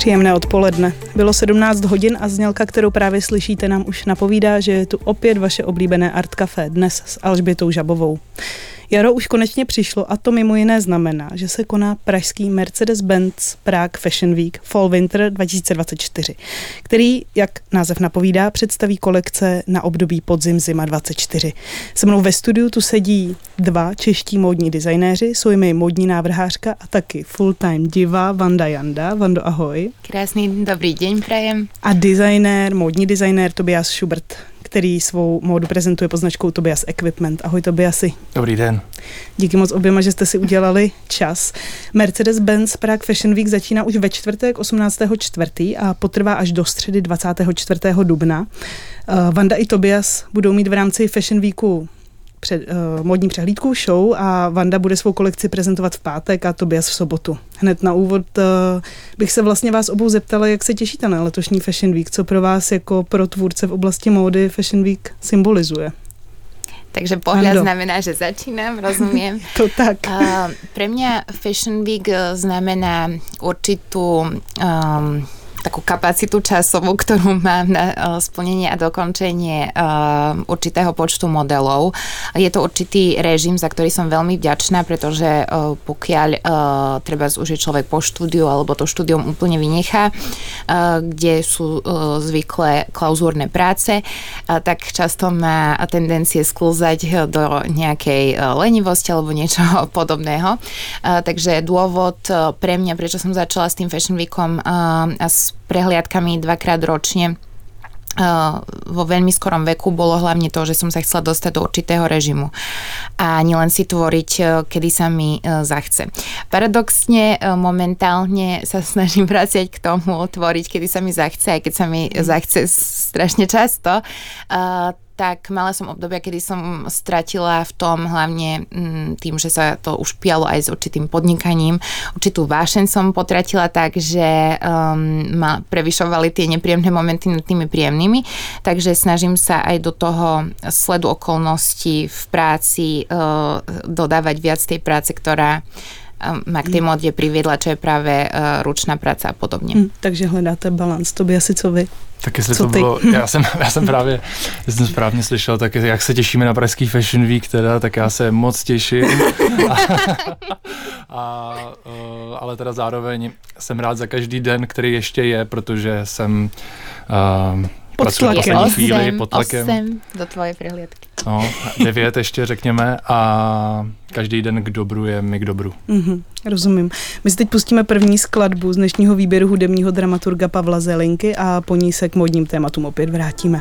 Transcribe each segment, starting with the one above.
Příjemné odpoledne. Bylo 17 hodin a znělka, kterou právě slyšíte, nám už napovídá, že je tu opět vaše oblíbené Art Café, dnes s Alžbětou Žabovou. Jaro už konečně přišlo a to mimo jiné znamená, že se koná pražský Mercedes-Benz Prague Fashion Week Fall Winter 2024, který, jak název napovídá, představí kolekce na období podzim-zima 24. Se mnou ve studiu tu sedí dva čeští módní designéři, jsou jimi módní návrhářka a taky full-time diva Vanda Janda. Vando, ahoj. Krásný dobrý deň prajem. A módní designér Tobias Schubert, který svou módu prezentuje pod značkou Tobias Equipment. Ahoj Tobiasi. Dobrý den. Díky moc oběma, že jste si udělali čas. Mercedes-Benz Prague Fashion Week začíná už ve čtvrtek 18.4. a potrvá až do středy 24. dubna. Vanda i Tobias budou mít v rámci Fashion Weeku módní přehlídku, show a Vanda bude svou kolekci prezentovat v pátek a Tobias v sobotu. Hned na úvod bych se vlastně vás obou zeptala, jak se těšíte na letošní Fashion Week, co pro vás jako pro tvůrce v oblasti módy Fashion Week symbolizuje. Takže pohľad znamená, že začínam, rozumiem. To tak. Pre mňa Fashion Week znamená určitú takú kapacitu časovú, ktorú mám na splnenie a dokončenie určitého počtu modelov. Je to určitý režim, za ktorý som veľmi vďačná, pretože pokiaľ treba už je človek po štúdiu alebo to štúdium úplne vynechá, kde sú zvyklé klauzúrne práce, tak často má tendencie sklzať do nejakej lenivosti alebo niečoho podobného. Takže dôvod pre mňa, prečo som začala s tým Fashion Weekom a s prehliadkami dvakrát ročne vo veľmi skorom veku bolo hlavne to, že som sa chcela dostať do určitého režimu a nielen si tvoriť, kedy sa mi zachce. Paradoxne momentálne sa snažím vraciať k tomu tvoriť, kedy sa mi zachce, aj keď sa mi zachce strašne často, tak mala som obdobia, kedy som stratila v tom hlavne tým, že sa to už pialo aj s určitým podnikaním. Určitú vášeň som potratila tak, že ma prevyšovali tie nepríjemné momenty nad tými príjemnými, takže snažím sa aj do toho sledu okolností v práci dodávať viac tej práce, ktorá ma k tej móde priviedla, čo je práve ručná práca a podobne. Takže hledáte balans. Tobiasi, co vy? Tak jestli to bylo, já jsem právě, jestli jsem správně slyšel, tak jak se těšíme na pražský Fashion Week teda, tak já se moc těším. Ale teda zároveň jsem rád za každý den, který ještě je, protože jsem pracuji na poslední chvíli pod tlakem. 8 do tvojej prehliadky. No, 9 ještě řekněme a každý den k dobru je mi k dobru. Rozumím. My si teď pustíme první skladbu z dnešního výběru hudebního dramaturga Pavla Zelinky a po ní se k módním tématům opět vrátíme.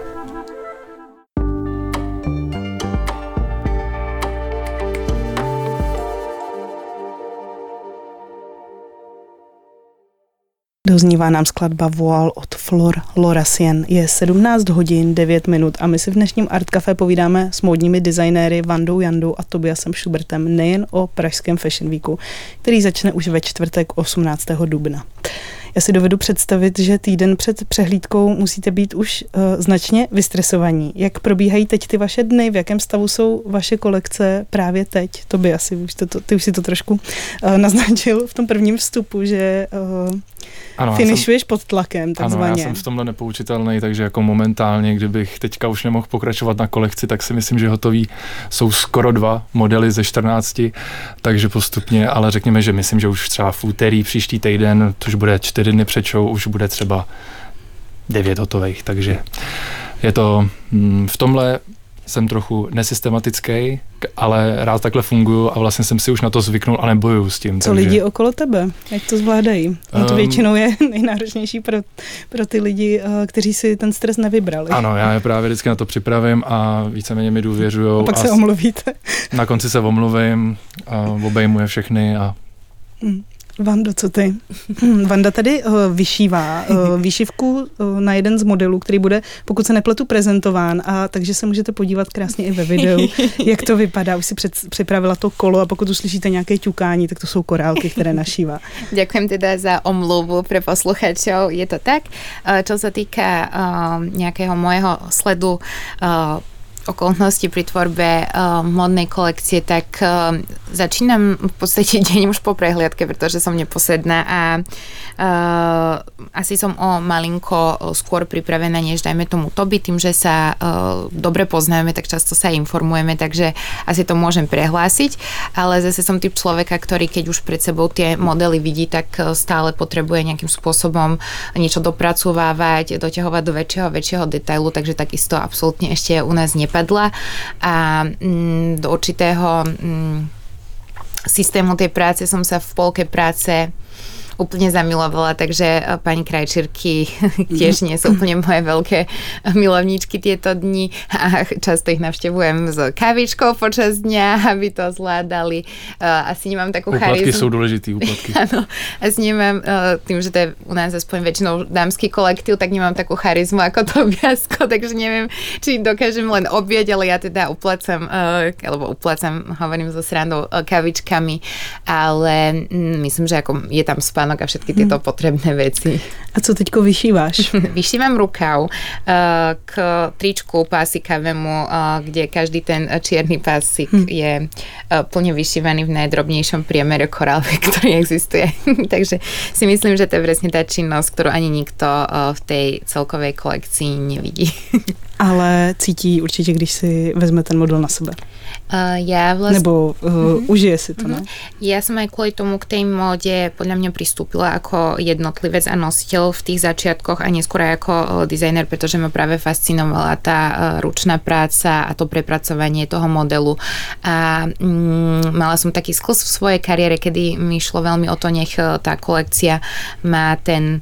Doznívá nám skladba Voile od Flor Lorasien. Je 17 hodin 9 minut a my si v dnešním Art Café povídáme s módními designéry Vandou Jandou a Tobiasem Schubertem nejen o pražském Fashion Weeku, který začne už ve čtvrtek 18. dubna. Já si dovedu představit, že týden před přehlídkou musíte být už značně vystresovaní. Jak probíhají teď ty vaše dny? V jakém stavu jsou vaše kolekce právě teď? Tobiasi, ty už si to trošku naznačil v tom prvním vstupu, že finišuješ pod tlakem, takzvaně. Ano, já jsem v tomhle nepoučitelný, takže jako momentálně, kdybych teďka už nemohl pokračovat na kolekci, tak si myslím, že hotový jsou skoro 2 modely ze 14, takže postupně, ale řekněme, že myslím, že už třeba v úterý příští týden, to už bude 4 dny před show, už bude třeba 9 hotových, takže je to v tomhle jsem trochu nesystematický, ale rád takhle funguju a vlastně jsem si už na to zvyknul a nebojuju s tím. Co takže lidi okolo tebe? Jak to zvládají? To většinou je nejnáročnější pro ty lidi, kteří si ten stres nevybrali. Ano, já je právě vždycky na to připravím a víceméně mi důvěřujou. A pak se omluvíte. Na konci se omluvím, obejmu je všechny a Vando, co ty? Vanda tady vyšívá výšivku na jeden z modelů, který bude, pokud se nepletu, prezentován, a takže se můžete podívat krásně i ve videu, jak to vypadá. Už si připravila to kolo a pokud uslyšíte nějaké ťukání, tak to jsou korálky, které našívá. Ďakujem teda za omluvu pre posluchačov. Je to tak. Čo sa týka nejakého môjho sledu okolností pri tvorbe modnej kolekcie, tak začínam v podstate deň už po prehliadke, pretože som neposedná a asi som o malinko skôr pripravená, než dajme tomu Toby, tým, že sa dobre poznáme, tak často sa informujeme, takže asi to môžem prehlásiť, ale zase som typ človeka, ktorý keď už pred sebou tie modely vidí, tak stále potrebuje nejakým spôsobom niečo dopracovávať, doťahovať do väčšieho detailu, takže takisto absolútne ešte u nás nepadla a do určitého systému tej práce som sa v polke práce úplne zamilovala, takže pani krajčírky tiež nie sú úplne moje veľké milovníčky tieto dni a často ich navštevujem s kávičkou počas dňa, aby to zvládali. Asi nemám takú charizmu. Úplatky sú dôležitý, úplatky. Áno, asi nemám, tým, že to je u nás aspoň väčšinou dámsky kolektív, tak nemám takú charizmu ako Tobiasko, takže neviem, či dokážem len objať, ale ja teda uplácam, hovorím so srandou, kávičkami, ale myslím, že ako je tam spánok a všetky tieto potrebné veci. A co teďko vyšíváš? Vyšívam rukav k tričku pásikavému, kde každý ten čierny pásik je plne vyšívaný v najdrobnejšom priemere korálve, ktorý existuje. Takže si myslím, že to je presne tá činnosť, ktorú ani nikto v tej celkovej kolekcii nevidí. Ale cítí určitě, když si vezme ten model na sebe. Nebo užije si to, ne? Ja som aj kvôli tomu k tej móde podľa mňa pristúpila ako jednotlivec a nositeľ v tých začiatkoch a neskôr aj ako dizajner, pretože ma práve fascinovala tá ručná práca a to prepracovanie toho modelu. A mala som taký sklz v svojej kariére, kedy mi šlo veľmi o to, nech tá kolekcia má ten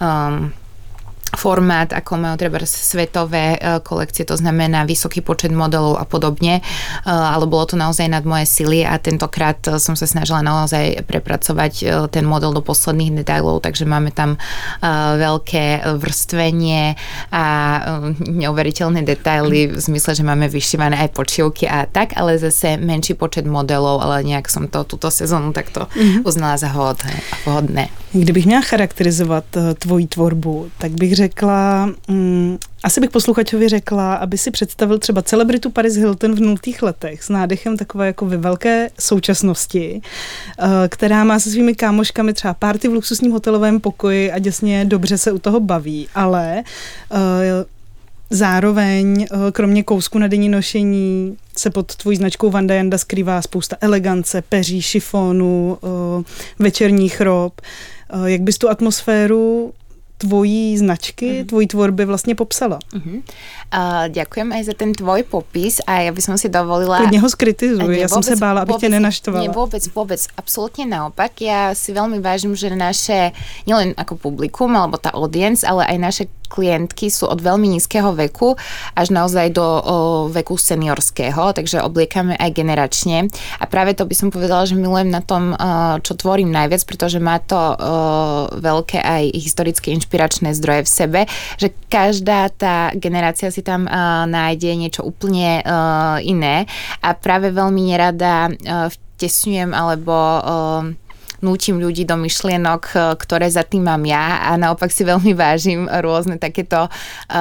formát, ako majú treba svetové kolekcie, to znamená vysoký počet modelov a podobne, ale bolo to naozaj nad moje sily a tentokrát som sa snažila naozaj prepracovať ten model do posledných detailov, takže máme tam veľké vrstvenie a neuveriteľné detaily v zmysle, že máme vyšívané aj počívky a tak, ale zase menší počet modelov, ale nejak som to túto sezónu takto uznala za vhodné. Kdybych měla charakterizovat tvoji tvorbu, tak bych řekla, asi bych posluchačovi řekla, aby si představil třeba celebritu Paris Hilton v 0. letech s nádechem takové jako ve velké současnosti, která má se svými kámoškami třeba party v luxusním hotelovém pokoji a děsně dobře se u toho baví, ale zároveň, kromě kousku na denní nošení, se pod tvojí značkou Vanda Janda skrývá spousta elegance, peří, šifonu, večerních rob. Jak bys tu atmosféru tvojí značky, tvojí tvorby vlastne popsala? Ďakujem aj za ten tvoj popis a ja by som si dovolila... Klidne ho skritizuj, ja som sa bála, aby ťa nenaštvala. Nie, vôbec, absolútne naopak. Ja si veľmi vážim, že naše, nielen ako publikum, alebo tá audience, ale aj naše klientky sú od veľmi nízkeho veku až naozaj do veku seniorského, takže obliekame aj generačne. A práve to by som povedala, že milujem na tom, čo tvorím najviac, pretože má to veľké aj historické inšpiračné zdroje v sebe, že každá tá generácia si tam nájde niečo úplne iné a práve veľmi nerada vtesňujem alebo nútim ľudí do myšlienok, ktoré za tým mám ja a naopak si veľmi vážim rôzne takéto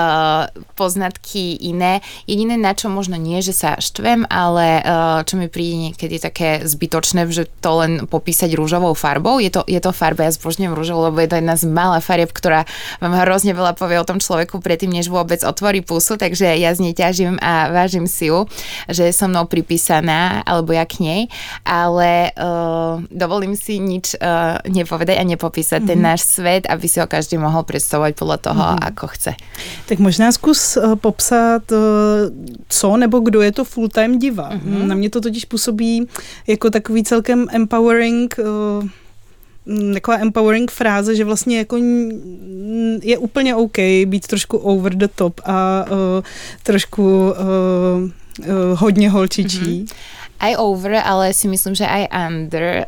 poznatky iné. Jediné, na čo možno nie, že sa štvem, ale čo mi príde niekedy také zbytočné, že to len popísať rúžovou farbou. Je to farba, ja zbožňujem rúžovú, lebo je to jedna z mála farieb, ktorá vám hrozne veľa povie o tom človeku predtým, než vôbec otvorí pusu, takže ja z nej ťažím a vážim si ju, že je so mnou pripísaná, alebo ja k nej, ale dovolím si nič nepovedať a nepopísať ten náš svet, aby si ho každý mohol predstavovať podľa toho, ako chce. Tak možná zkus popsat, co nebo kdo je to full-time diva. Na mě to totiž působí jako takový celkem empowering taková empowering fráze, že vlastně jako je úplně OK být trošku over the top a trošku hodně holčičí. Aj over, ale si myslím, že aj under.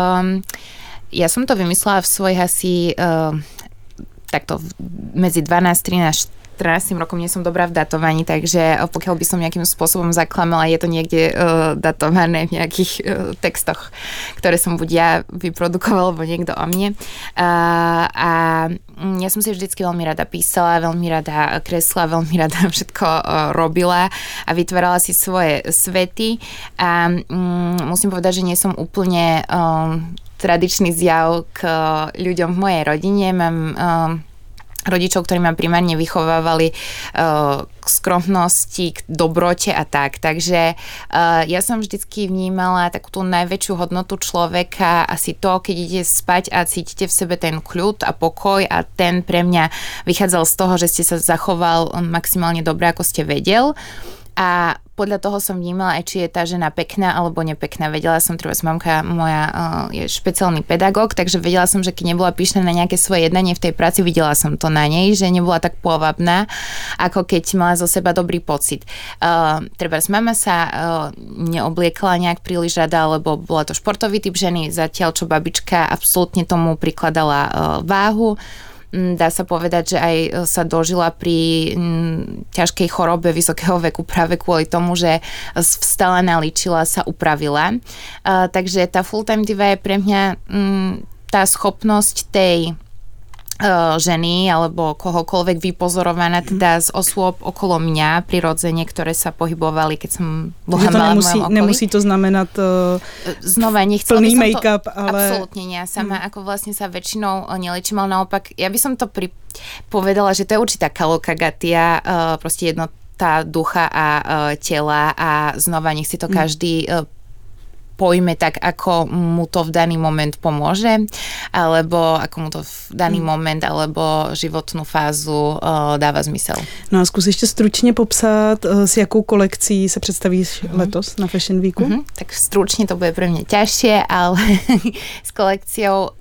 Ja som to vymyslela v svojich asi takto medzi 12, 13, 13 rokom nie som dobrá v datovaní, takže pokiaľ by som nejakým spôsobom zaklamala, je to niekde datované v nejakých textoch, ktoré som buď ja vyprodukovala, alebo niekto o mne. A ja som si vždycky veľmi rada písala, veľmi rada kresla, veľmi rada všetko robila a vytvárala si svoje svety a musím povedať, že nie som úplne tradičný zjav k ľuďom v mojej rodine. Mám rodičov, ktorí ma primárne vychovávali k skromnosti, k dobrote a tak. Takže ja som vždycky vnímala takú tú najväčšiu hodnotu človeka, asi to, keď idete spať a cítite v sebe ten kľud a pokoj a ten pre mňa vychádzal z toho, že ste sa zachoval maximálne dobre, ako ste vedel. A podľa toho som vnímala aj, či je tá žena pekná alebo nepekná. Vedela som, treba mamka moja je špeciálny pedagóg, takže vedela som, že keď nebola pyšná na nejaké svoje jednanie v tej práci, videla som to na nej, že nebola tak pôvabná, ako keď mala zo seba dobrý pocit. Treba mama sa neobliekala nejak príliš rada, lebo bola to športový typ ženy, zatiaľ čo babička absolútne tomu prikladala váhu. Dá sa povedať, že aj sa dožila pri ťažkej chorobe vysokého veku práve kvôli tomu, že vstala, naličila, sa upravila. Takže tá full-time diva je pre mňa tá schopnosť tej ženy alebo kohokoľvek vypozorovaná teda z osôb okolo mňa prirodzene, ktoré sa pohybovali, keď som bola malá v mojom okolí. Nemusí to znamenať znova, nechcela plný by som make-up, to, ale... Absolútne nie. Sama ako vlastne sa väčšinou neliečím, ale naopak, ja by som to povedala, že to je určitá kalokagatia, proste jednota ducha a tela a znova nech si to každý pojme tak, ako mu to v daný moment pomôže, alebo ako mu to v daný moment, alebo životnú fázu dáva zmysel. No a zkus ještě stručně popsat, s jakou kolekcí se představíš letos na Fashion Weeku? Tak stručne to bude pre mňa ťažšie, ale s kolekciou,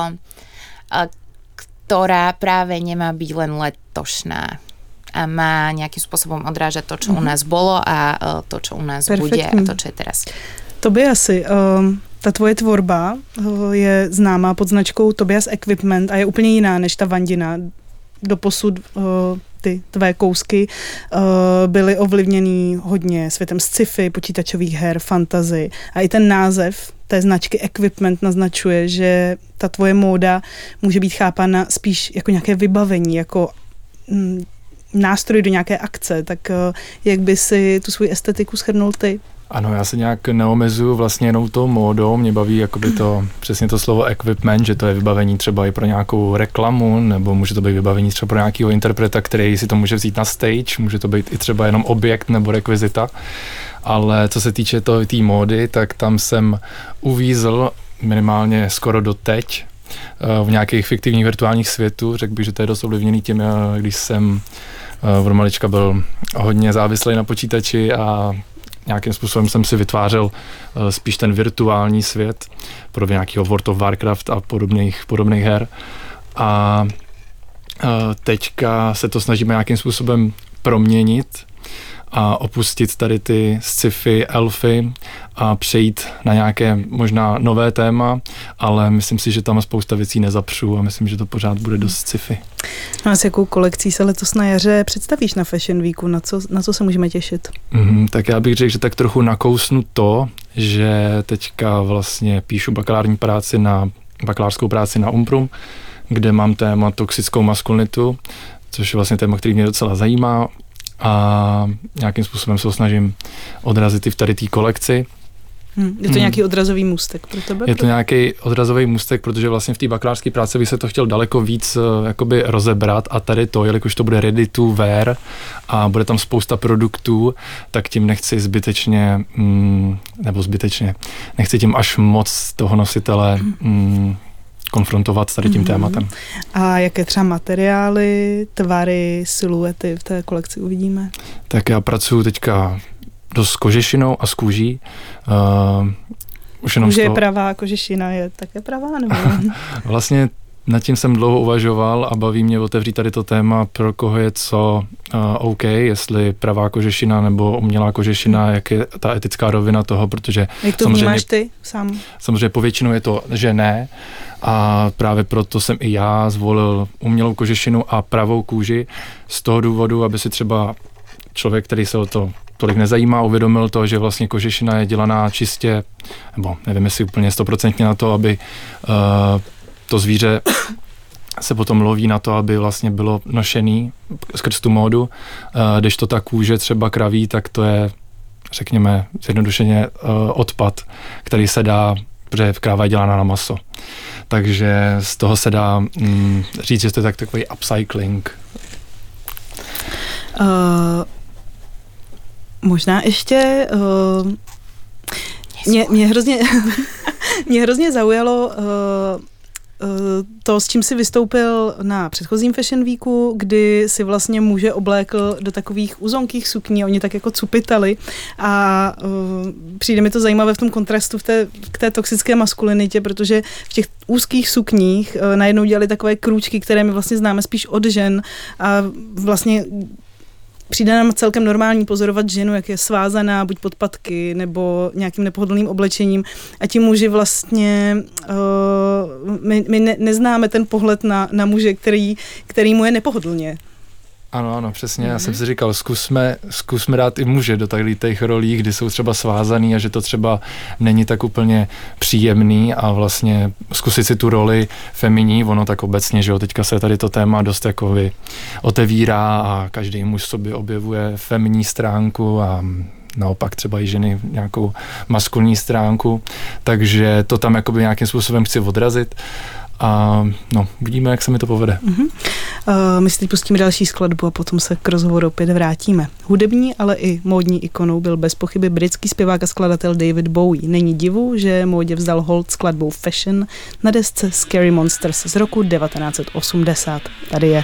ktorá práve nemá byť len letošná a má nejakým spôsobom odrážať to, čo u nás bolo a to, čo u nás bude a to, čo je teraz. Tobiasi, ta tvoje tvorba je známá pod značkou Tobias Equipment a je úplně jiná než ta Vandina. Doposud ty tvé kousky byly ovlivněný hodně světem sci-fi, počítačových her, fantasy a i ten název té značky Equipment naznačuje, že ta tvoje móda může být chápána spíš jako nějaké vybavení, jako nástroj do nějaké akce. Tak jak by si tu svou estetiku shrnul ty? Ano, já se nějak neomezuju vlastně jenom tou módou, mě baví jakoby to, přesně to slovo equipment, že to je vybavení třeba i pro nějakou reklamu, nebo může to být vybavení třeba pro nějakého interpreta, který si to může vzít na stage, může to být i třeba jenom objekt nebo rekvizita, ale co se týče té módy, tak tam jsem uvízl minimálně skoro doteď v nějakých fiktivních virtuálních světů, řekl bych, že to je dost ovlivněný tím, když jsem od malička byl hodně závislý na počítači a nějakým způsobem jsem si vytvářel spíš ten virtuální svět pro nějakého World of Warcraft a podobných her. A teďka se to snažíme nějakým způsobem proměnit a opustit tady ty sci-fi, elfy a přejít na nějaké možná nové téma, ale myslím si, že tam spousta věcí nezapřu a myslím, že to pořád bude dost sci-fi. No a s jakou kolekcí se letos na jaře představíš na Fashion Weeku? Na co se můžeme těšit? Tak já bych řekl, že tak trochu nakousnu to, že teďka vlastně píšu bakalářskou práci na Umprum, kde mám téma toxickou maskulinitu, což je vlastně téma, který mě docela zajímá a nějakým způsobem se ho snažím odrazit i v tady té kolekci. Je to nějaký odrazový můstek pro tebe? Je to nějaký odrazový můstek, protože vlastně v té bakalářské práci by se to chtěl daleko víc jakoby rozebrat a tady to, jelikož to bude ready to wear a bude tam spousta produktů, tak tím nechci nechci tím až moc toho nositele konfrontovat s tady tím tématem. A jaké třeba materiály, tvary, siluety v té kolekci uvidíme? Tak já pracuji teďka dost s kožešinou a s kůží. Kůže je pravá, kožešina je také pravá? Nebo? Vlastně Nad tím jsem dlouho uvažoval a baví mě otevřít tady to téma, pro koho je co OK, jestli pravá kožešina nebo umělá kožešina, jak je ta etická rovina toho, protože jak to vnímáš ty sám? Samozřejmě povětšinou je to, že ne, a právě proto jsem i já zvolil umělou kožešinu a pravou kůži z toho důvodu, aby si třeba člověk, který se o to tolik nezajímá, uvědomil to, že vlastně kožešina je dělaná čistě, nebo nevím, jestli úplně 100% na to, aby to zvíře se potom loví na to, aby vlastně bylo nošený skrz tu módu. Když to ta kůže třeba kraví, tak to je, řekněme, zjednodušeně odpad, který se dá, protože kráva je dělána na maso. Takže z toho se dá říct, že to je takový upcycling. Možná ještě mě hrozně zaujalo to, s čím si vystoupil na předchozím Fashion Weeku, kdy si vlastně muže oblékl do takových uzonkých sukní, oni tak jako cupitali a přijde mi to zajímavé v tom kontrastu k té toxické maskulinitě, protože v těch úzkých sukních najednou dělali takové krůčky, které my vlastně známe spíš od žen a vlastně přijde nám celkem normální pozorovat ženu, jak je svázaná, buď pod patky, nebo nějakým nepohodlným oblečením. A ti muži vlastně, my neznáme ten pohled na muže, který mu je nepohodlně. Ano, přesně. Já jsem si říkal, zkusme dát i muže do těch rolí, kdy jsou třeba svázaný a že to třeba není tak úplně příjemný a vlastně zkusit si tu roli feminní, ono tak obecně, že jo, teďka se tady to téma dost jako otevírá a každý muž sobě objevuje feminní stránku a naopak třeba i ženy nějakou maskulní stránku, takže to tam jakoby nějakým způsobem chci odrazit. A vidíme, jak se mi to povede. My si teď pustíme další skladbu a potom se k rozhovoru opět vrátíme. Hudební, ale i módní ikonou byl bez pochyby britský zpěvák a skladatel David Bowie. Není divu, že módě vzdal hold skladbou Fashion na desce Scary Monsters z roku 1980. Tady je.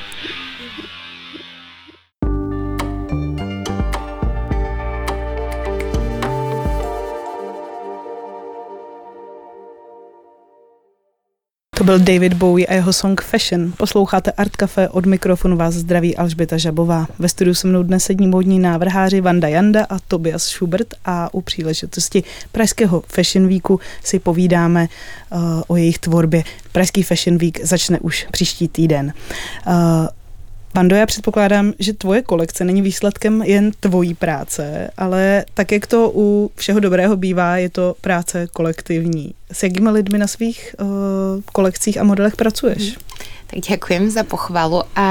To byl David Bowie a jeho song Fashion. Posloucháte Art Café, od mikrofonu vás zdraví Alžběta Žabová. Ve studiu se mnou dnes sedí módní návrháři Vanda Janda a Tobias Schubert a u příležitosti pražského Fashion Weeku si povídáme o jejich tvorbě. Pražský Fashion Week začne už příští týden. Vando, já předpokládám, že tvoje kolekce není výsledkem jen tvojí práce, ale tak, jak to u všeho dobrého bývá, je to práce kolektivní. S jakými lidmi na svých kolekcích a modelech pracuješ? Tak ďakujem za pochvalu a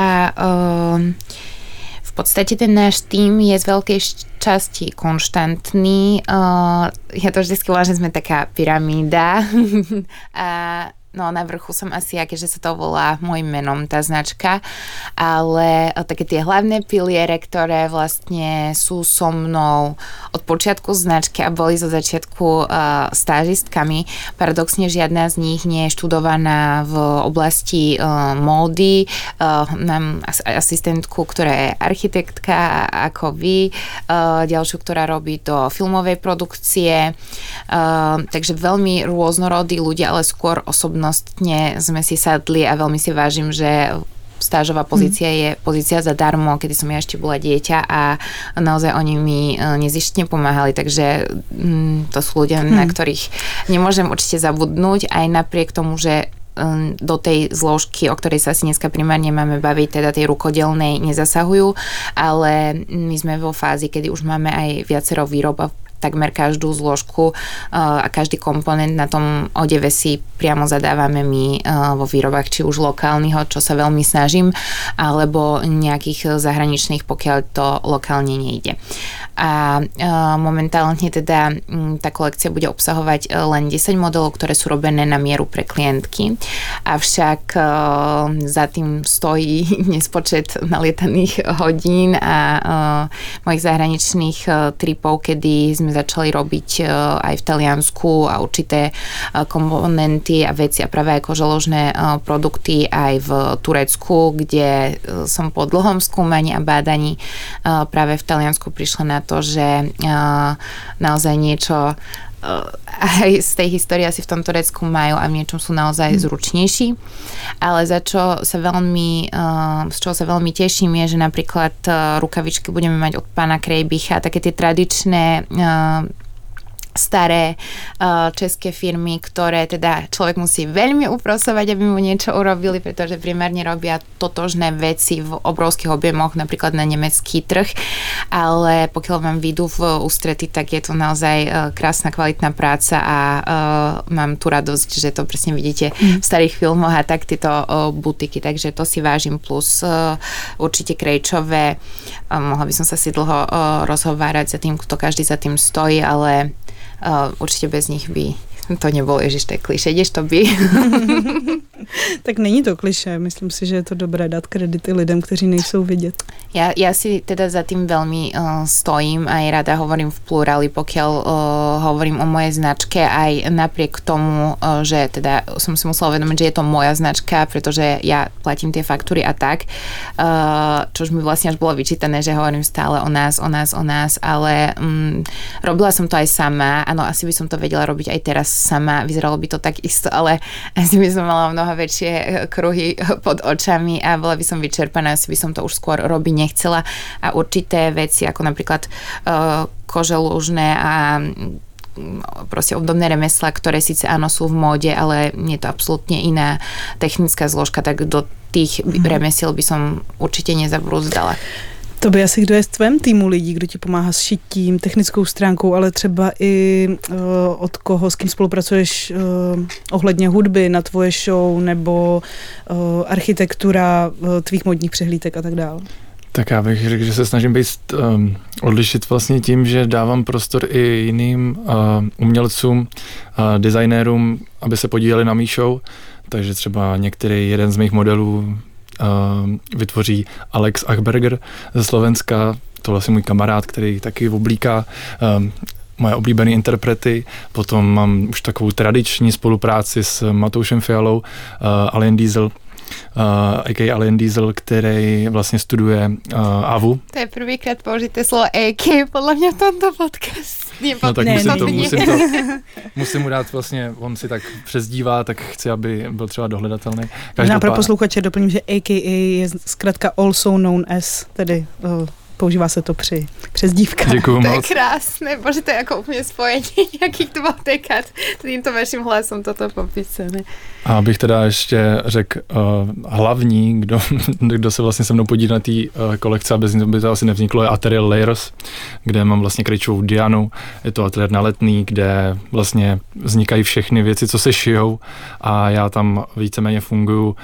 v podstate ten náš tím je z veľkej časti konštantný. Ja to vždycky volám, že sme taká pyramída a no na vrchu som asi, že sa to volá môjim menom, tá značka, ale také tie hlavné piliere, ktoré vlastne sú so mnou od počiatku značky a boli zo začiatku stážistkami. Paradoxne žiadna z nich nie je študovaná v oblasti módy. Mám asistentku, ktorá je architektka ako vy, ďalšiu, ktorá robí do filmovej produkcie, takže veľmi rôznorodí ľudia, ale skôr osobnostne sme si sadli a veľmi si vážim, že stážová pozícia je pozícia zadarmo, kedy som ja ešte bola dieťa a naozaj oni mi nezištne pomáhali, takže to sú ľudia, na ktorých nemôžem určite zabudnúť, aj napriek tomu, že do tej zložky, o ktorej sa asi dneska primárne máme baviť, teda tej rukodelnej nezasahujú, ale my sme vo fázi, kedy už máme aj viacero výrob a takmer každú zložku a každý komponent na tom odeve si priamo zadávame my vo výrobách, či už lokálnych, čo sa veľmi snažím, alebo nejakých zahraničných, pokiaľ to lokálne nejde. A momentálne teda tá kolekcia bude obsahovať len 10 modelov, ktoré sú robené na mieru pre klientky. Avšak za tým stojí nespočet nalietaných hodín a mojich zahraničných tripov, kedy sme začali robiť aj v Taliansku a určité komponenty a veci a práve aj koželožné produkty aj v Turecku, kde som po dlhom skúmaní a bádaní práve v Taliansku prišla na to, že naozaj niečo aj z tej histórie asi v tom Turecku majú a v niečom sú naozaj zručnejší. Ale z čoho sa veľmi teším je, že napríklad rukavičky budeme mať od pána Krejbicha, také tie tradičné staré české firmy, ktoré teda človek musí veľmi uprosovať, aby mu niečo urobili, pretože primárne robia totožné veci v obrovských objemoch, napríklad na nemecký trh, ale pokiaľ vám výjdu v ústrety, tak je to naozaj krásna, kvalitná práca a mám tu radosť, že to presne vidíte v starých filmoch a tak tieto butiky, takže to si vážim, plus určite Krejčové, mohla by som sa si dlho rozhovárať za tým, kto každý za tým stojí, ale určitě bez nich by to nebylo, ježiš, to je klišé, ideš to by. Tak není to klišé, myslím si, že je to dobré dát kredity lidem, kteří nejsou vidět. Ja si teda za tým veľmi stojím a aj rada hovorím v pluráli, pokiaľ hovorím o mojej značke, aj napriek tomu, že teda som si musela uvedomiť, že je to moja značka, pretože ja platím tie faktúry a tak, čož mi vlastne až bolo vyčítané, že hovorím stále o nás, ale robila som to aj sama, áno, asi by som to vedela robiť aj teraz sama, vyzeralo by to tak isto, ale asi by som mala mnoho väčšie kruhy pod očami a bola by som vyčerpaná, asi by som to už skôr robiť nechcela a určité veci, ako napríklad koželužné a proste obdobné remeslá, ktoré síce áno sú v móde, ale je to absolútne iná technická zložka, tak do tých remesiel by som určite nezabrúzdala. To by asi kdo je v tvém týmu lidí, kdo ti pomáhá s šitím, technickou stránkou, ale třeba i od koho, s kým spolupracuješ ohledně hudby na tvoje show nebo architektura tvých modních přehlídek a tak dále? Tak já bych řekl, že se snažím být odlišit vlastně tím, že dávám prostor i jiným umělcům, designérům, aby se podíleli na mý show. Takže třeba některý jeden z mých modelů vytvoří Alex Achberger ze Slovenska, to vlastně můj kamarád, který taky oblíká moje oblíbené interprety. Potom mám už takovou tradiční spolupráci s Matoušem Fialou, Alien Diesel, a.k.a. Alien Diesel, který vlastně studuje AVU. To je prvýkrát použité slovo a.k. podle mě v tomto podcastu. No tak musím mu dát vlastně, on si tak přezdívá, tak chci, aby byl třeba dohledatelný. Možná pro posluchače doplním, že a.k.a. je zkrátka also known as, tedy používá se to při přezdívkách. Děkuju moc. To je krásné, bože, to je jako úplně spojení nějakých dvotekat tímto vaším hlasem toto popísané. A abych teda ještě řekl hlavní, kdo se vlastně se mnou podílí na té kolekce, a bez ní by to asi nevzniklo, je Atelier Layers, kde mám vlastně Krejčovou Dianu. Je to ateliér na Letný, kde vlastně vznikají všechny věci, co se šijou a já tam víceméně funguju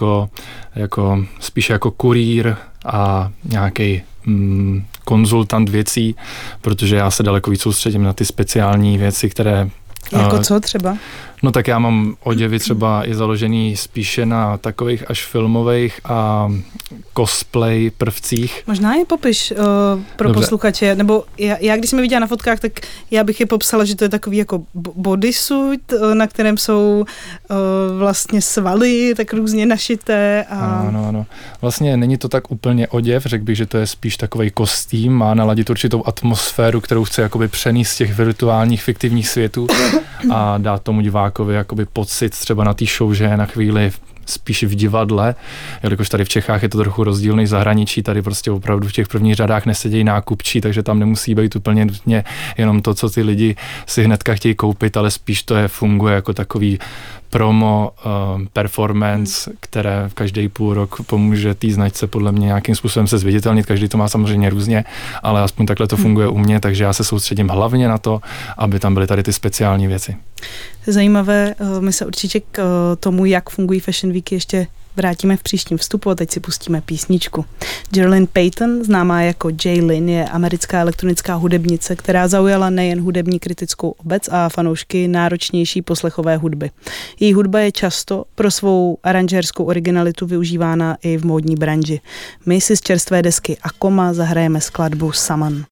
spíše jako kurýr a nějaký konzultant věcí, protože já se daleko víc soustředím na ty speciální věci, které... Jako co třeba? No tak já mám oděvy třeba i založený spíše na takových až filmových a cosplay prvcích. Možná je popiš pro Dobře. Posluchače, nebo já když jsem je viděla na fotkách, tak já bych je popsala, že to je takový jako bodysuit, na kterém jsou vlastně svaly tak různě našité. A... Ano. Vlastně není to tak úplně oděv, řekl bych, že to je spíš takovej kostým, má naladit určitou atmosféru, kterou chce jakoby přenést z těch virtuálních fiktivních světů a dát tomu divákovi jakoby pocit třeba na té show, že je na chvíli spíš v divadle, jelikož tady v Čechách je to trochu rozdílný zahraničí, tady prostě opravdu v těch prvních řadách nesedějí nákupčí, takže tam nemusí být úplně nutně jenom to, co ty lidi si hnedka chtějí koupit, ale spíš to funguje jako takový promo, performance, které v každý půl rok pomůže té značce podle mě nějakým způsobem se zviditelnit, každý to má samozřejmě různě, ale aspoň takhle to funguje u mě, takže já se soustředím hlavně na to, aby tam byly tady ty speciální věci. Zajímavé, my se určitě k tomu, jak fungují Fashion Weeky, ještě vrátíme v příštím vstupu a teď si pustíme písničku. Geraldine Payton, známá jako Jay Lin, je americká elektronická hudebnice, která zaujala nejen hudební kritickou obec a fanoušky náročnější poslechové hudby. Její hudba je často pro svou aranžérskou originalitu využívána i v módní branži. My si z čerstvé desky Akoma zahrajeme skladbu Saman.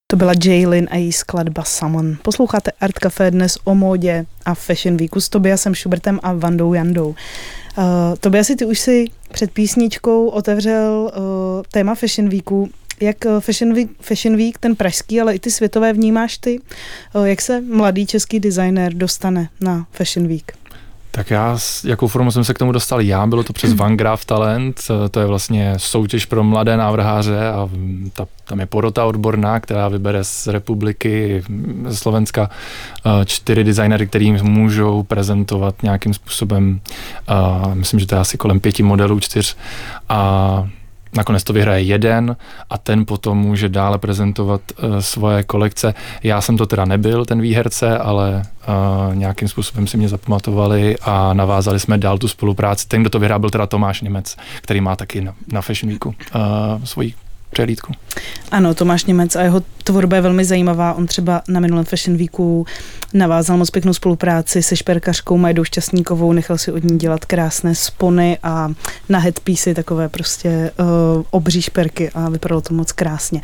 To byla Jaylin a její skladba Summon. Posloucháte Art Café dnes o módě a Fashion Weeku s Tobiasem Schubertem a Vandou Jandou. Tobiasi, ty už si před písničkou otevřel téma Fashion Weeku. Jak Fashion Week, ten pražský, ale i ty světové vnímáš ty? Jak se mladý český designér dostane na Fashion Week? Tak jakou formou jsem se k tomu dostal já, bylo to přes Van Graaf Talent, to je vlastně soutěž pro mladé návrháře a tam je porota odborná, která vybere z republiky, ze Slovenska 4 designery, který můžou prezentovat nějakým způsobem, myslím, že to je asi kolem 5 modelů, 4 a nakonec to vyhraje jeden a ten potom může dále prezentovat svoje kolekce. Já jsem to teda nebyl, ten výherce, ale nějakým způsobem si mě zapamatovali a navázali jsme dál tu spolupráci. Ten, kdo to vyhrál, byl teda Tomáš Němec, který má taky na Fashion Weeku svoji přehlídku. Ano, Tomáš Němec a jeho tvorba je velmi zajímavá. On třeba na minulém Fashion Weeku navázal moc pěknou spolupráci se šperkařkou Majdou Šťastníkovou, nechal si od ní dělat krásné spony a na headpiece takové prostě obří šperky a vypadalo to moc krásně.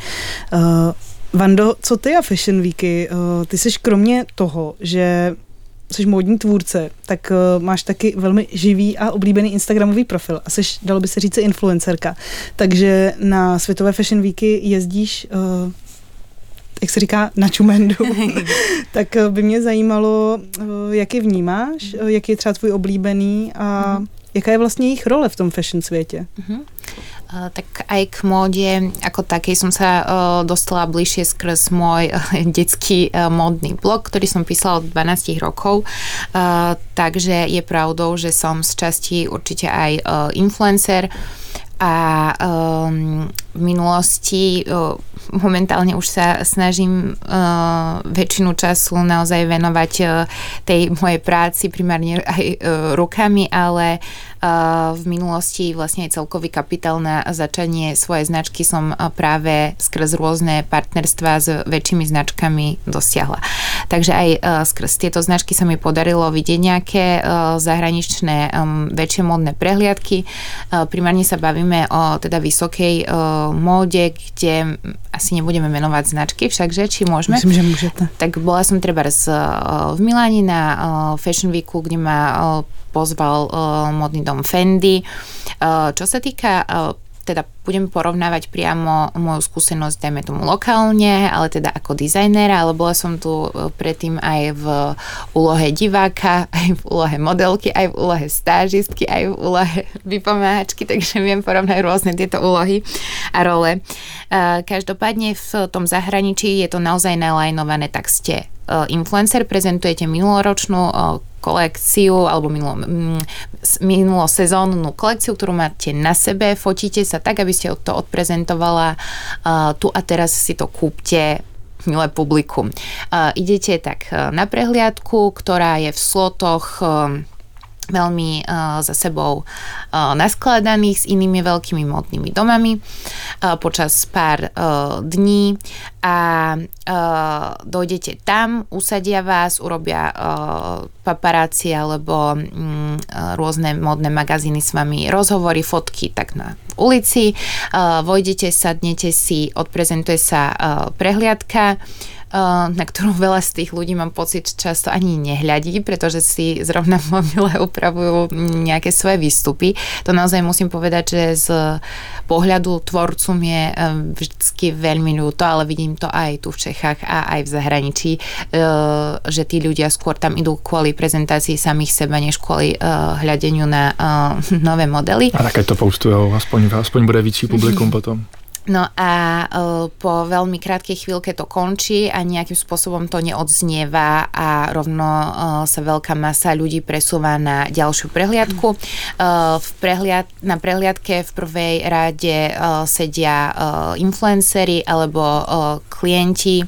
Vando, co ty a Fashion Weeky? Ty jsi kromě toho, že jsi módní tvůrce, tak máš taky velmi živý a oblíbený instagramový profil a jsi, dalo by se říct, influencerka. Takže na světové Fashion Weeky jezdíš, jak se říká, na čumendu. Tak by mě zajímalo, jak je vnímáš, jaký je třeba tvůj oblíbený a jaká je vlastně jejich role v tom fashion světě. Tak aj k móde ako takej som sa dostala bližšie skrz môj detský módny blog, ktorý som písala od 12 rokov. Takže je pravdou, že som z časti určite aj influencer a v minulosti momentálne už sa snažím väčšinu času naozaj venovať tej mojej práci primárne aj rukami, ale v minulosti vlastne aj celkový kapitál na začanie svojej značky som práve skrz rôzne partnerstvá s väčšími značkami dosiahla. Takže aj skrz tieto značky sa mi podarilo vidieť nejaké zahraničné väčšie módne prehliadky. Primárne sa bavíme o teda vysokej móde, kde asi nebudeme menovať značky, všakže, či môžeme? Myslím, že môžete. Tak bola som trebárs v Miláne na Fashion Weeku, kde ma pozval modný dom Fendi. Čo sa týka, teda budem porovnávať priamo moju skúsenosť, dajme tomu lokálne, ale teda ako dizajnera, ale bola som tu predtým aj v úlohe diváka, aj v úlohe modelky, aj v úlohe stážistky, aj v úlohe vypomáhačky, takže viem porovnať rôzne tieto úlohy a role. Každopádne v tom zahraničí je to naozaj nalajnované, tak ste influencer, prezentujete minuloročnú kolekciu alebo minulosezónnu kolekciu, ktorú máte na sebe, fotíte sa tak, aby ste to odprezentovala tu a teraz si to kúpte, milé publikum. Idete tak na prehliadku, ktorá je v slotoch veľmi za sebou naskladaných s inými veľkými módnymi domami počas pár dní a dojdete tam, usadia vás, urobia paparáci alebo rôzne módne magazíny s vami, rozhovory, fotky tak na ulici, vojdete, sadnete si, odprezentuje sa prehliadka, na ktorú veľa z tých ľudí mám pocit často ani nehľadí, pretože si zrovna v mobile upravujú nejaké svoje výstupy. To naozaj musím povedať, že z pohľadu tvorcu mi je vždycky veľmi ľúto, ale vidím to aj tu v Čechách a aj v zahraničí, že tí ľudia skôr tam idú kvôli prezentácii samých seba, než kvôli hľadeniu na nové modely. A také to postujou, aspoň bude víc publikum potom. No a po veľmi krátkej chvíľke to končí a nejakým spôsobom to neodznieva a rovno sa veľká masa ľudí presúva na ďalšiu prehliadku. Na prehliadke v prvej rade sedia influenceri alebo klienti.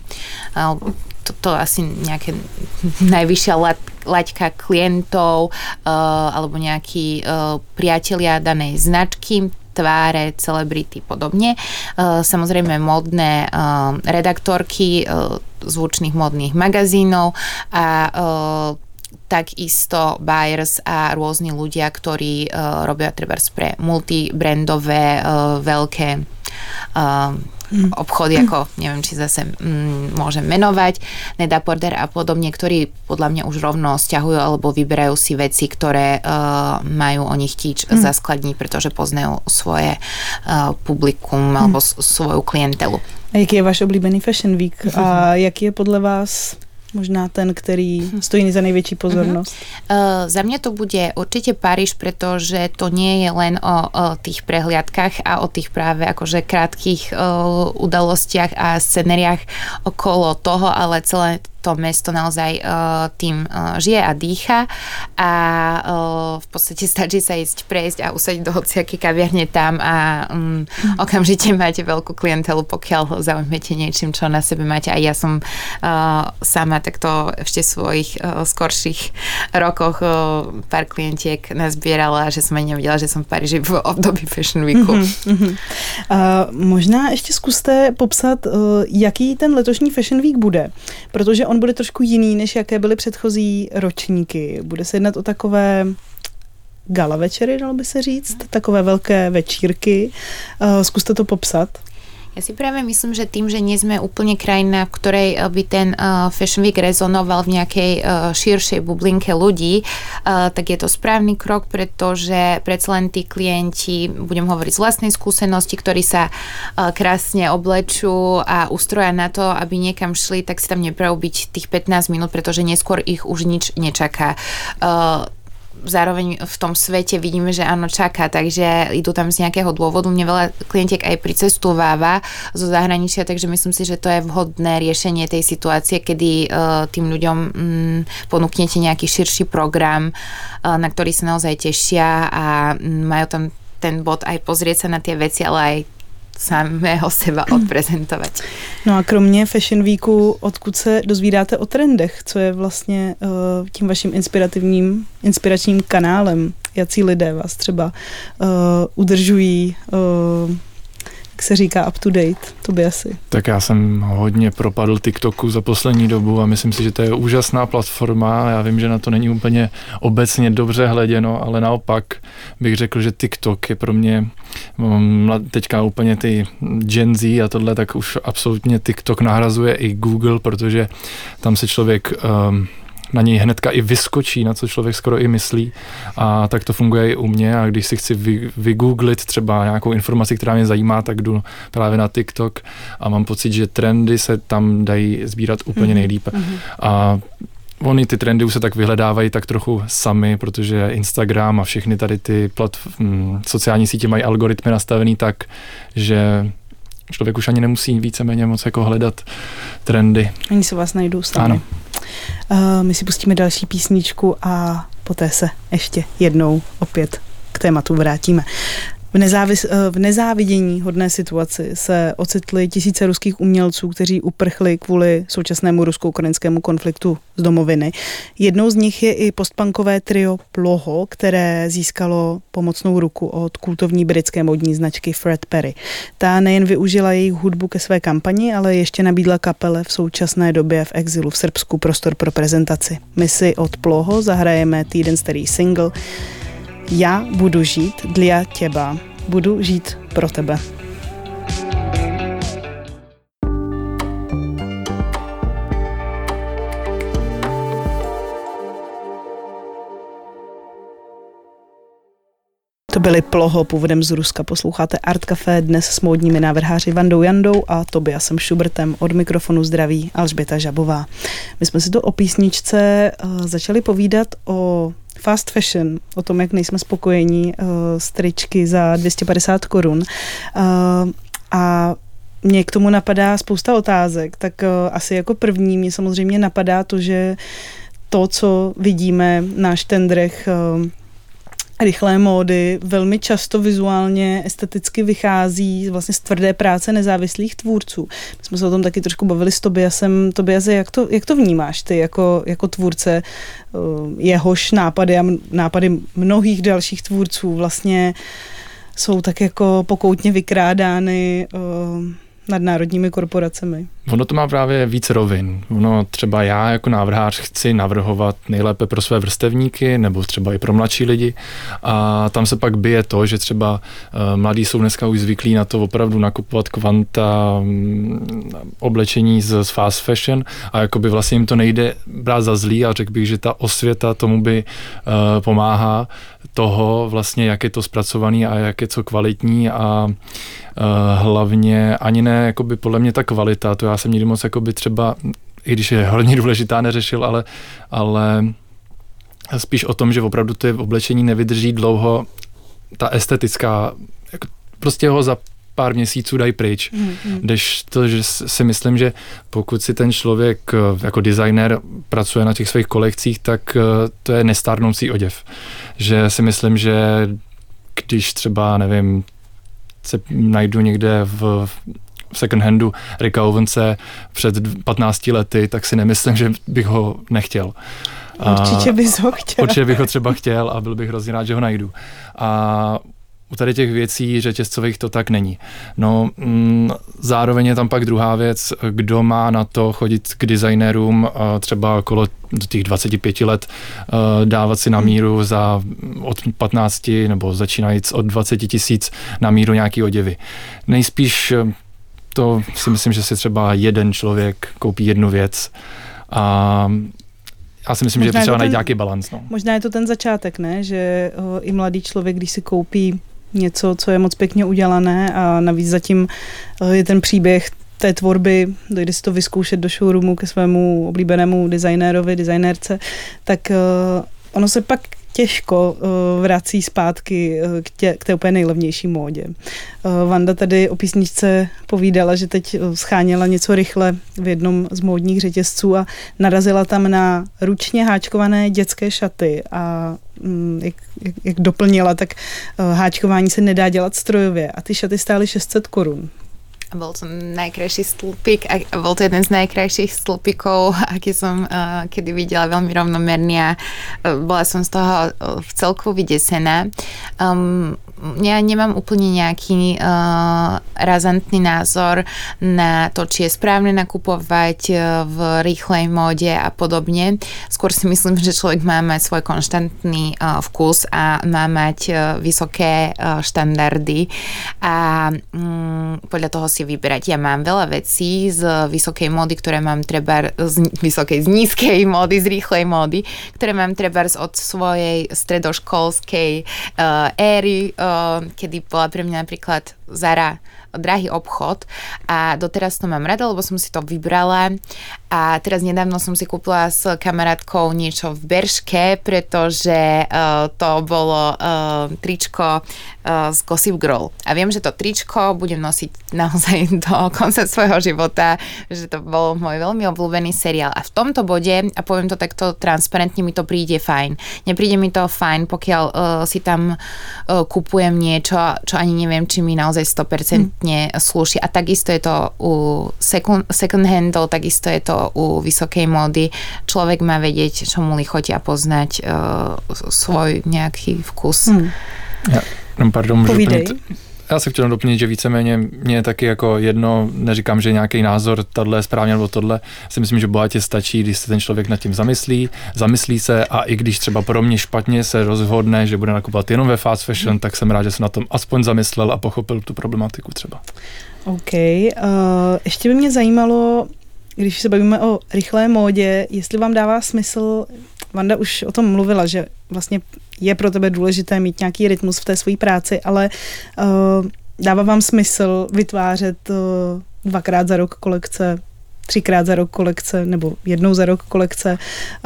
To asi nejaké najvyššia laťka klientov alebo nejakí priatelia danej značky, tváre, celebrity, podobne. Samozrejme módne redaktorky zvučných módnych magazínov a takisto buyers a rôzni ľudia, ktorí robia trebárs pre multibrandové veľké obchody, ako neviem, či zase môžem menovať, Net-a-Porter a podobne, ktorí podľa mňa už rovno sťahujú alebo vyberajú si veci, ktoré majú oni chtíč zaskladniť, pretože poznajú svoje publikum alebo svoju klientelu. A jaký je váš oblíbený Fashion Week? A jaký je podle vás možná ten, který stojí za největší pozornost? Za mňa to bude určite Paríž, pretože to nie je len o tých prehliadkách a o tých práve akože krátkých udalostiach a scenériách okolo toho, ale celé to mesto naozaj tým žije a dýcha a v podstate stačí sa ísť prejsť a usadiť do hociakej kaviarne tam a okamžite máte veľkú klientelu, pokiaľ zaujmete niečím, čo na sebe máte. A ja som sama takto ešte v svojich skorších rokoch pár klientiek nazbierala, že som aj nevedela, že som v Paríži v období Fashion Weeku. Možná ještě zkuste popsat, jaký ten letošní Fashion Week bude, protože on bude trošku jiný, než jaké byly předchozí ročníky. Bude se jednat o takové gala večery, dalo by se říct, takové velké večírky. Zkuste to popsat. Ja si práve myslím, že tým, že nie sme úplne krajina, v ktorej by ten Fashion Week rezonoval v nejakej širšej bublinke ľudí, tak je to správny krok, pretože predsa len tí klienti, budem hovoriť z vlastnej skúsenosti, ktorí sa krásne oblečú a ustroja na to, aby niekam šli, tak si tam neprajú byť tých 15 minút, pretože neskôr ich už nič nečaká. Zároveň v tom svete vidíme, že áno, čaká, takže idú tam z nejakého dôvodu. Mne veľa klientiek aj pricestováva zo zahraničia, takže myslím si, že to je vhodné riešenie tej situácie, kedy tým ľuďom ponúknete nejaký širší program, na ktorý sa naozaj tešia a majú tam ten bod aj pozrieť sa na tie veci, ale aj samého seba odprezentovať. No a kromě Fashion Weeku, odkud se dozvídáte o trendech? Co je vlastně tím vaším inspiračním kanálem? Jací lidé vás třeba udržují, jak se říká, up to date? To by asi. Tak já jsem hodně propadl TikToku za poslední dobu a myslím si, že to je úžasná platforma. Já vím, že na to není úplně obecně dobře hleděno, ale naopak bych řekl, že TikTok je pro mě teďka úplně ty Gen Z a tohle, tak už absolutně TikTok nahrazuje i Google, protože tam se člověk na něj hnedka i vyskočí, na co člověk skoro i myslí, a tak to funguje i u mě, a když si chci vygooglit třeba nějakou informaci, která mě zajímá, tak jdu právě na TikTok a mám pocit, že trendy se tam dají sbírat úplně nejlíp. A oni ty trendy už se tak vyhledávají tak trochu sami, protože Instagram a všechny tady ty sociální sítě mají algoritmy nastavený tak, že člověk už ani nemusí víceméně moc jako hledat trendy. Oni se vás najdou sami. Ano. My si pustíme další písničku a poté se ještě jednou opět k tématu vrátíme. V nezávidění hodné situaci se ocitli tisíce ruských umělců, kteří uprchli kvůli současnému rusko-ukrajinskému konfliktu z domoviny. Jednou z nich je i postpunkové trio Ploho, které získalo pomocnou ruku od kultovní britské módní značky Fred Perry. Ta nejen využila jejich hudbu ke své kampani, ale ještě nabídla kapele v současné době v exilu v Srbsku prostor pro prezentaci. My si od Ploho zahrajeme týden starý single Já budu žít dla těba. Budu žít pro tebe. To byly Ploho, původem z Ruska. Posloucháte Art Café dnes s módními návrháři Vandou Jandou a Tobiasem Schubertem. Od mikrofonu zdraví Alžběta Žabová. My jsme si to o písničce začali povídat o fast fashion, o tom, jak nejsme spokojení s tričky za 250 korun. A mě k tomu napadá spousta otázek, tak asi jako první mě samozřejmě napadá to, že to, co vidíme na štendrech rychlé módy, velmi často vizuálně, esteticky vychází vlastně z tvrdé práce nezávislých tvůrců. My jsme se o tom taky trošku bavili s Tobiasem. Tobiase, jak to vnímáš ty jako tvůrce, jehož nápady a nápady mnohých dalších tvůrců vlastně jsou tak jako pokoutně vykrádány nadnárodními korporacemi? Ono to má právě víc rovin. Ono třeba já jako návrhář chci navrhovat nejlépe pro své vrstevníky nebo třeba i pro mladší lidi a tam se pak bije to, že třeba mladí jsou dneska už zvyklí na to opravdu nakupovat kvanta oblečení z fast fashion a jakoby vlastně jim to nejde brát za zlý a řekl bych, že ta osvěta tomu by pomáhá toho vlastně, jak je to zpracovaný a jak je co kvalitní a hlavně ani ne, jakoby podle mě ta kvalita, to já jsem nikdy moc jakoby třeba, i když je hodně důležitá, neřešil, ale spíš o tom, že opravdu to oblečení nevydrží dlouho, ta estetická, jako prostě ho za pár měsíců dají pryč. Když to, že si myslím, že pokud si ten člověk jako designer pracuje na těch svých kolekcích, tak to je nestárnoucí oděv. Že si myslím, že když třeba, nevím, se najdu někde v second handu Ricka Owense před 15 lety, tak si nemyslím, že bych ho nechtěl. Určitě bys ho chtěl. Určitě bych ho třeba chtěl a byl bych hrozně rád, že ho najdu. A u tady těch věcí řetězcových to tak není. No, zároveň je tam pak druhá věc, kdo má na to chodit k designérům třeba okolo do těch 25 let, dávat si na míru od 15 nebo začínajíc od 20 000 na míru nějaký oděvy. Nejspíš to si myslím, že si třeba jeden člověk koupí jednu věc a já si myslím, možná že je potřeba najít nějaký balans. No. Možná je to ten začátek, ne? Že i mladý člověk, když si koupí něco, co je moc pěkně udělané a navíc zatím je ten příběh té tvorby, dojde si to vyzkoušet do showroomu ke svému oblíbenému designérovi, designérce, tak ono se pak těžko vrací zpátky k té úplně nejlevnější módě. Vanda tady o písničce povídala, že teď scháněla něco rychle v jednom z módních řetězců a narazila tam na ručně háčkované dětské šaty a jak doplnila, tak háčkování se nedá dělat strojově a ty šaty stály 600 korun. Bol to najkrajší stĺpik a bol to jeden z najkrajších stĺpikov, aký som kedy videla, veľmi rovnomerný a bola som z toho v celku vydesená. Ja nemám úplne nejaký razantný názor na to, či je správne nakupovať v rýchlej móde a podobne. Skôr si myslím, že človek má mať svoj konštantný vkus a má mať vysoké štandardy a podľa toho si vyberať. Ja mám veľa vecí z vysokej módy, ktoré mám treba z nízkej módy, z rýchlej módy, ktoré mám treba od svojej stredoškolskej éry, kedy bola pre mňa napríklad Zara drahý obchod a doteraz to mám rada, lebo som si to vybrala a teraz nedávno som si kúpila s kamarátkou niečo v Berške, pretože to bolo tričko z Gossip Girl a viem, že to tričko budem nosiť naozaj do konca svojho života, že to bol môj veľmi obľúbený seriál a v tomto bode, a poviem to takto transparentne, mi to príde fajn. Nepríde mi to fajn, pokiaľ si tam kupujem niečo, čo ani neviem, či mi naozaj 100% slúši. A takisto je to u second handov, takisto je to u vysokej módy. Človek má vedieť, čo mu lichotí a poznať svoj nejaký vkus. Pardon, můžu doplnit. Já se chtěl doplnit, že víceméně mě je taky jako jedno, neříkám, že nějaký názor, tohle je správně nebo tohle, si myslím, že bohatě stačí, když se ten člověk nad tím zamyslí se a i když třeba pro mě špatně se rozhodne, že bude nakupovat jenom ve fast fashion, tak jsem rád, že jsem na tom aspoň zamyslel a pochopil tu problematiku třeba. OK. Ještě by mě zajímalo, když se bavíme o rychlé módě, jestli vám dává smysl, Vanda už o tom mluvila, že vlastně je pro tebe důležité mít nějaký rytmus v té své práci, ale dává vám smysl vytvářet 2krát za rok kolekce, 3krát za rok kolekce nebo jednou za rok kolekce.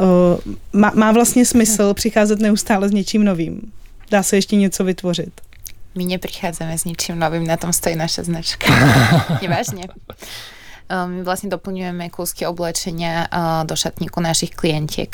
Má vlastně smysl přicházet neustále s něčím novým. Dá se ještě něco vytvořit? My neprichádzame s ničím novým, na tom stojí naša značka. Nevážne. My vlastne doplňujeme kúsky oblečenia do šatníku našich klientiek.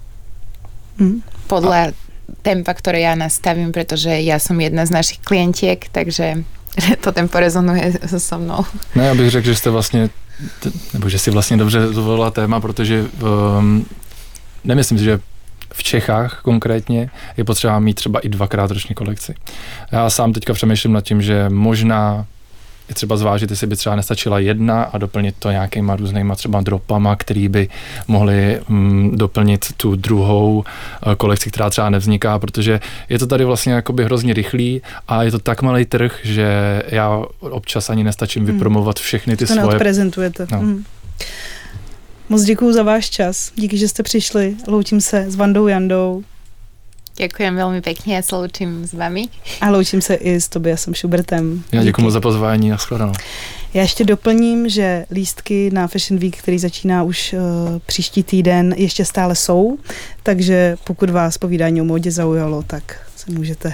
Podľa tempa, ktoré ja nastavím, pretože ja som jedna z našich klientiek, takže to tempo rezonuje so mnou. No, já bych řekl, že jste vlastně, nebo že si vlastně dobře zvolila téma, protože nemyslím si, že v Čechách konkrétně je potřeba mít třeba i 2krát ročně kolekci. Já sám teďka přemýšlím nad tím, že možná je třeba zvážit, jestli by třeba nestačila jedna a doplnit to nějakýma různýma třeba dropama, který by mohli doplnit tu druhou kolekci, která třeba nevzniká, protože je to tady vlastně jakoby hrozně rychlý a je to tak malý trh, že já občas ani nestačím vypromovat všechny ty svoje. To neodprezentujete. No. Moc děkuju za váš čas. Díky, že jste přišli. Loučím se s Vandou Jandou. Ďakujem veľmi pekne, ja sa loučím s vami. A loučím se i s Tobiasem Schubertem. Já děkuji za pozvání a shledanou. Já ještě doplním, že lístky na Fashion Week, který začíná už příští týden, ještě stále jsou, takže pokud vás povídání o módě zaujalo, tak se můžete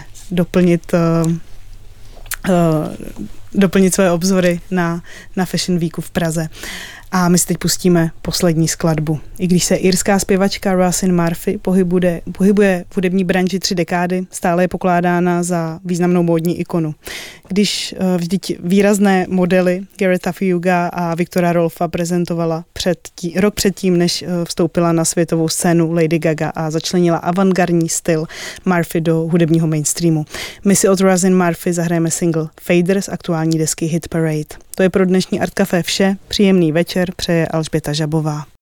doplnit své obzory na Fashion Weeku v Praze. A my si teď pustíme poslední skladbu. I když se irská zpěvačka Roisin Murphy pohybuje v hudební branži 3 dekády, stále je pokládána za významnou módní ikonu. Když vždyť výrazné modely Gareta Fuga a Viktora Rolfa prezentovala rok předtím, než vstoupila na světovou scénu Lady Gaga a začlenila avantgardní styl Murphy do hudebního mainstreamu. My si od Roisin Murphy zahrajeme single Fader z aktuální desky Hit Parade. To je pro dnešní Art Café vše. Příjemný večer přeje Alžběta Žabová.